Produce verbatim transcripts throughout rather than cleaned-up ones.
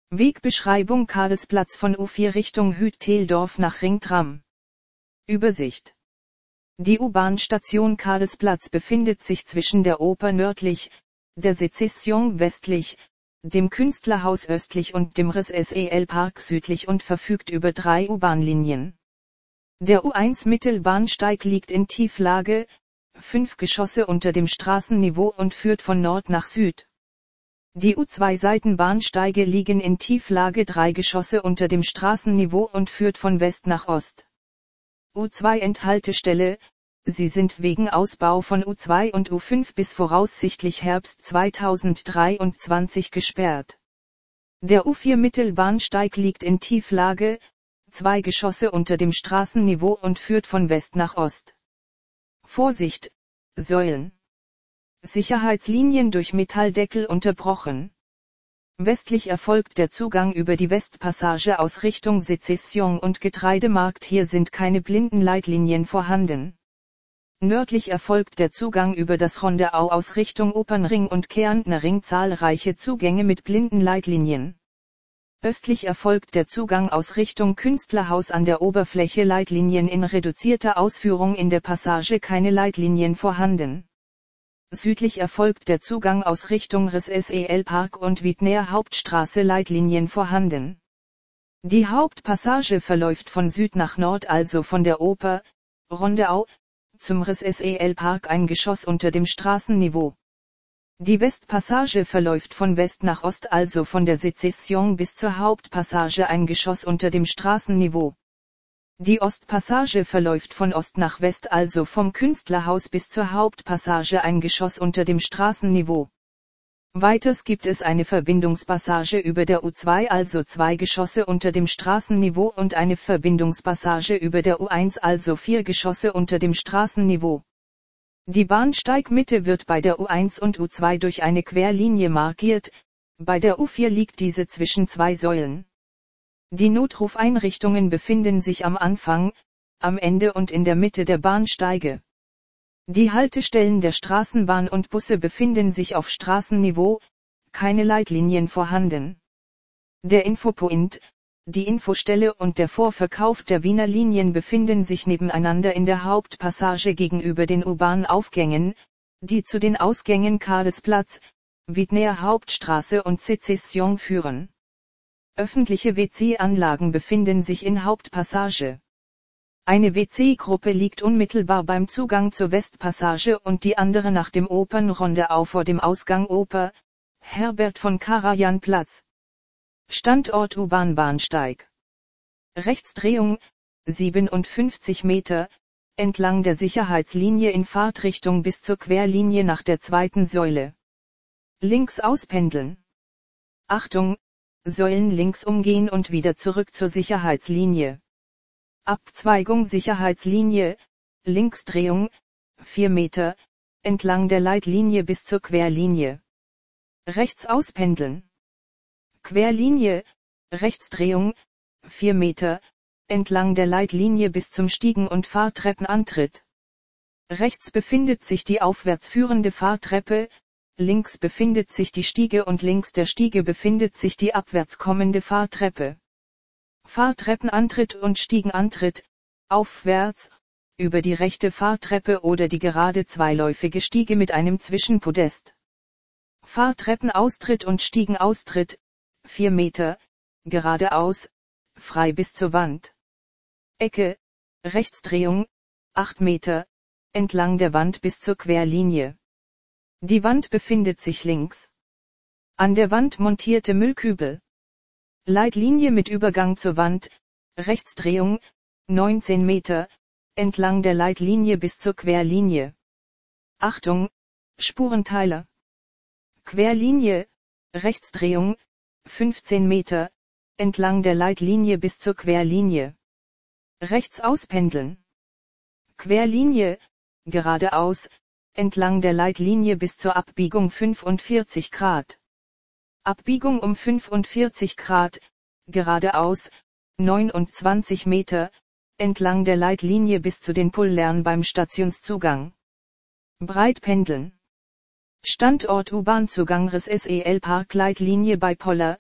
Wegbeschreibung Karlsplatz von U vier Richtung Hüt-Teldorf nach Ringtram. Übersicht. Die U-Bahn-Station Karlsplatz befindet sich zwischen der Oper nördlich, der Sezession westlich, dem Künstlerhaus östlich und dem R S E L-Park südlich und verfügt über drei U-Bahn-Linien. Der U eins Mittelbahnsteig liegt in Tieflage, fünf Geschosse unter dem Straßenniveau und führt von Nord nach Süd. Die U zwei Seitenbahnsteige liegen in Tieflage drei Geschosse unter dem Straßenniveau und führt von West nach Ost. U zwei Endhaltestelle, sie sind wegen Ausbau von U zwei und U fünf bis voraussichtlich Herbst zweitausenddreiundzwanzig gesperrt. Der U vier Mittelbahnsteig liegt in Tieflage, zwei Geschosse unter dem Straßenniveau und führt von West nach Ost. Vorsicht, Säulen. Sicherheitslinien durch Metalldeckel unterbrochen. Westlich erfolgt der Zugang über die Westpassage aus Richtung Sezession und Getreidemarkt, hier sind keine Blindenleitlinien vorhanden. Nördlich erfolgt der Zugang über das Rondeau aus Richtung Opernring und Kärntner Ring, zahlreiche Zugänge mit Blindenleitlinien. Östlich erfolgt der Zugang aus Richtung Künstlerhaus an der Oberfläche, Leitlinien in reduzierter Ausführung, in der Passage keine Leitlinien vorhanden. Südlich erfolgt der Zugang aus Richtung R S E L-Park und Wiedner Hauptstraße, Leitlinien vorhanden. Die Hauptpassage verläuft von Süd nach Nord, also von der Oper, Rondeau, zum R S E L-Park ein Geschoss unter dem Straßenniveau. Die Westpassage verläuft von West nach Ost, also von der Sezession bis zur Hauptpassage ein Geschoss unter dem Straßenniveau. Die Ostpassage verläuft von Ost nach West, also vom Künstlerhaus bis zur Hauptpassage ein Geschoss unter dem Straßenniveau. Weiters gibt es eine Verbindungspassage über der U zwei, also zwei Geschosse unter dem Straßenniveau, und eine Verbindungspassage über der U eins, also vier Geschosse unter dem Straßenniveau. Die Bahnsteigmitte wird bei der U eins und U zwei durch eine Querlinie markiert, bei der U vier liegt diese zwischen zwei Säulen. Die Notrufeinrichtungen befinden sich am Anfang, am Ende und in der Mitte der Bahnsteige. Die Haltestellen der Straßenbahn und Busse befinden sich auf Straßenniveau, keine Leitlinien vorhanden. Der Infopoint, die Infostelle und der Vorverkauf der Wiener Linien befinden sich nebeneinander in der Hauptpassage gegenüber den U-Bahn-Aufgängen, die zu den Ausgängen Karlsplatz, Wiedner Hauptstraße und Sezession führen. Öffentliche W C-Anlagen befinden sich in Hauptpassage. Eine W C-Gruppe liegt unmittelbar beim Zugang zur Westpassage und die andere nach dem Opernrondeau vor dem Ausgang Oper, Herbert von Karajan Platz. Standort U-Bahn-Bahnsteig. Rechtsdrehung, siebenundfünfzig Meter, entlang der Sicherheitslinie in Fahrtrichtung bis zur Querlinie nach der zweiten Säule. Links auspendeln. Achtung! Säulen links umgehen und wieder zurück zur Sicherheitslinie. Abzweigung Sicherheitslinie, Linksdrehung, vier Meter, entlang der Leitlinie bis zur Querlinie. Rechts auspendeln. Querlinie, Rechtsdrehung, vier Meter, entlang der Leitlinie bis zum Stiegen- und Fahrtreppenantritt. Rechts befindet sich die aufwärts führende Fahrtreppe, links befindet sich die Stiege und links der Stiege befindet sich die abwärts kommende Fahrtreppe. Fahrtreppenantritt und Stiegenantritt, aufwärts, über die rechte Fahrtreppe oder die gerade zweiläufige Stiege mit einem Zwischenpodest. Fahrtreppenaustritt und Stiegenaustritt, vier Meter, geradeaus, frei bis zur Wand. Ecke, Rechtsdrehung, acht Meter, entlang der Wand bis zur Querlinie. Die Wand befindet sich links. An der Wand montierte Müllkübel. Leitlinie mit Übergang zur Wand, Rechtsdrehung, neunzehn Meter, entlang der Leitlinie bis zur Querlinie. Achtung, Spurenteiler. Querlinie, Rechtsdrehung, fünfzehn Meter, entlang der Leitlinie bis zur Querlinie. Rechts auspendeln. Querlinie, geradeaus, entlang der Leitlinie bis zur Abbiegung fünfundvierzig Grad. Abbiegung um fünfundvierzig Grad, geradeaus, neunundzwanzig Meter, entlang der Leitlinie bis zu den Pullern beim Stationszugang. Breit pendeln. Standort U-Bahn-Zugang R S E L-Park Leitlinie bei Poller,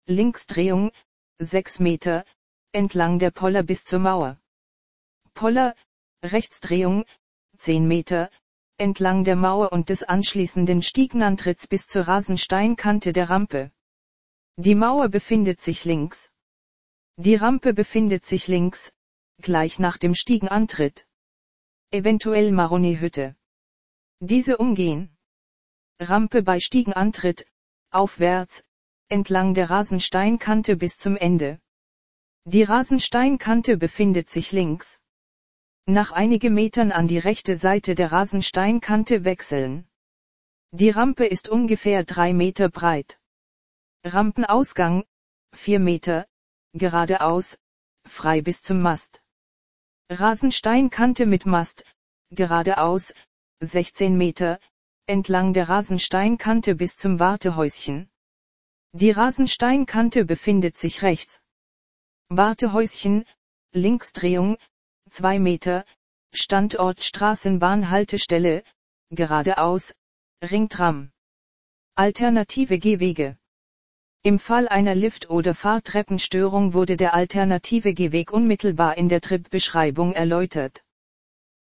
Linksdrehung, sechs Meter, entlang der Poller bis zur Mauer. Poller, Rechtsdrehung, zehn Meter, entlang der Mauer und des anschließenden Stiegenantritts bis zur Rasensteinkante der Rampe. Die Mauer befindet sich links. Die Rampe befindet sich links, gleich nach dem Stiegenantritt. Eventuell Maroni-Hütte. Diese umgehen. Rampe bei Stiegenantritt, aufwärts, entlang der Rasensteinkante bis zum Ende. Die Rasensteinkante befindet sich links. Nach einigen Metern an die rechte Seite der Rasensteinkante wechseln. Die Rampe ist ungefähr drei Meter breit. Rampenausgang, vier Meter, geradeaus, frei bis zum Mast. Rasensteinkante mit Mast, geradeaus, sechzehn Meter, entlang der Rasensteinkante bis zum Wartehäuschen. Die Rasensteinkante befindet sich rechts. Wartehäuschen, Linksdrehung, zwei Meter, Standort Straßenbahnhaltestelle, geradeaus, Ringtram. Alternative Gehwege. Im Fall einer Lift- oder Fahrtreppenstörung wurde der alternative Gehweg unmittelbar in der Tripbeschreibung erläutert.